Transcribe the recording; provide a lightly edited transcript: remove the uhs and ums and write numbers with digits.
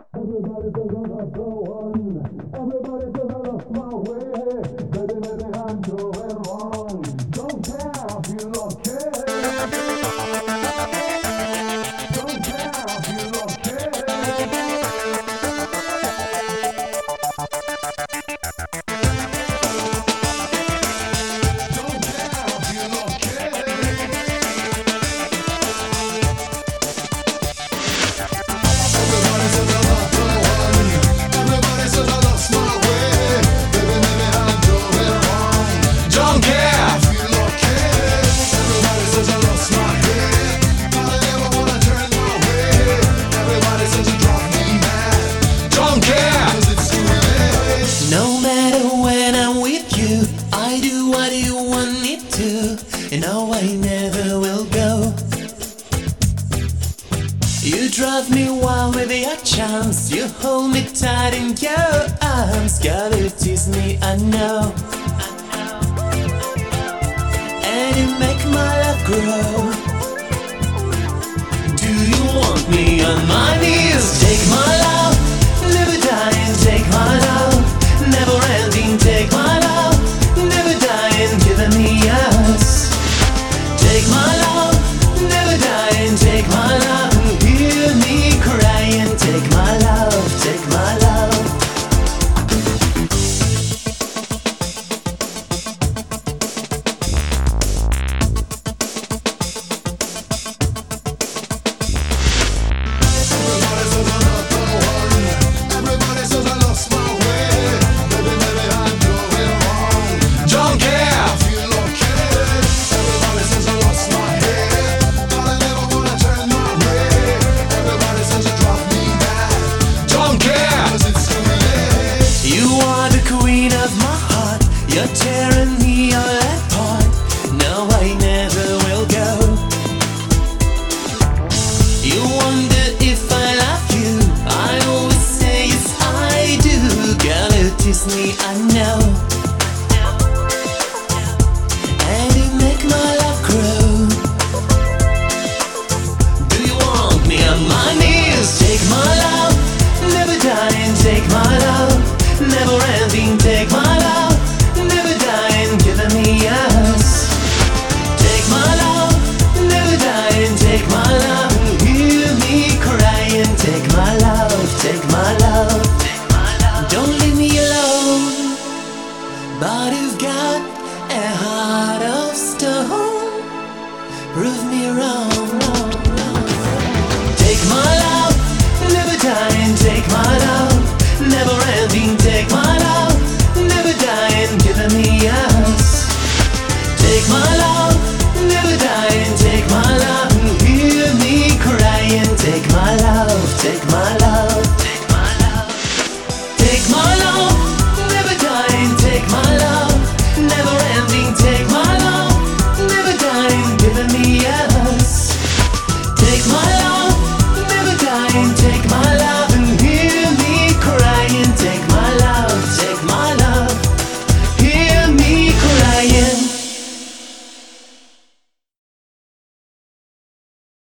Everybody says I'm not the one. Everybody says I lost my way. Baby, maybe I'm doing wrong. Don't care if you don't care. Don't care if you don't care. Don't care if you don't care. Everybody says I'm not the one. Everybody says I lost my way. Baby, maybe I'm doing wrong. Don't care if you don't care. Everybody says I lost my head, but I never wanna turn my way. Everybody says you drive me mad. Don't care 'cause it's too late. No matter when I'm with you, I do what you want me to, and no, I never will go. You drive me wild with your charms, you hold me tight in your arms. Gotta tease me, I know, and you make my love grow. Do you want me on my